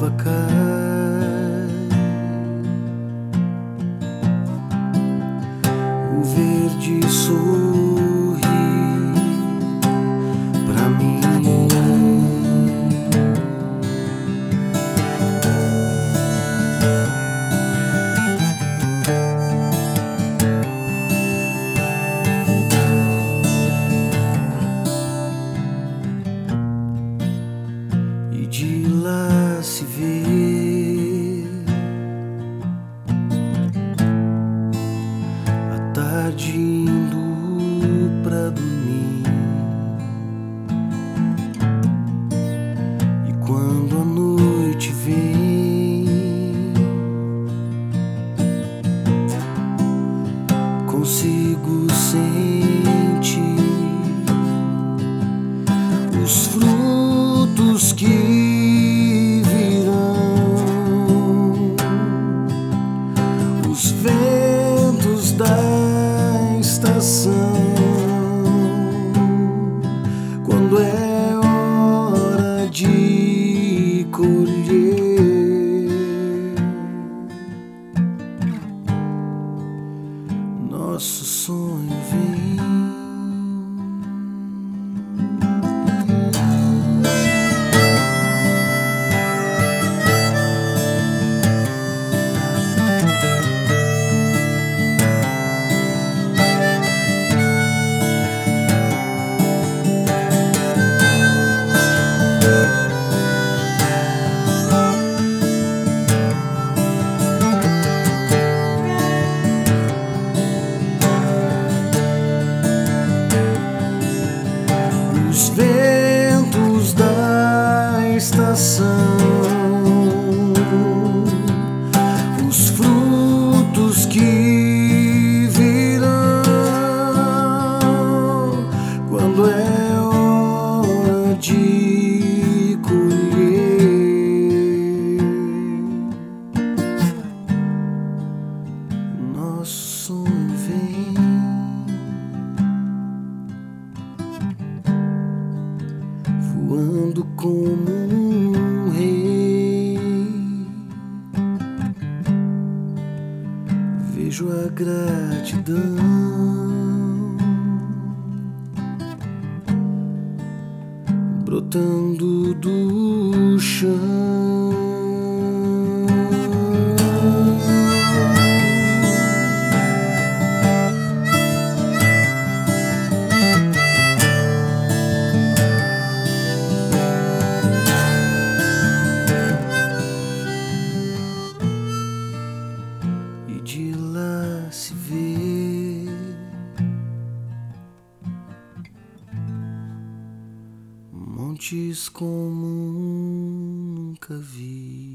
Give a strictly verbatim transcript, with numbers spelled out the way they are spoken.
chuva cai, o verde sorri pra mim. E de lá se vê a tarde indo pra dormir. E quando a noite vem, consigo sentir os frutos que virão, os ventos da estação, quando é hora de colher. Nosso sonho vem. Os ventos da estação, os frutos que virão, quando é hora de colher. Nosso sonho vem. Voando como um rei, vejo a gratidão brotando do chão. E de lá se vê montes como nunca vi.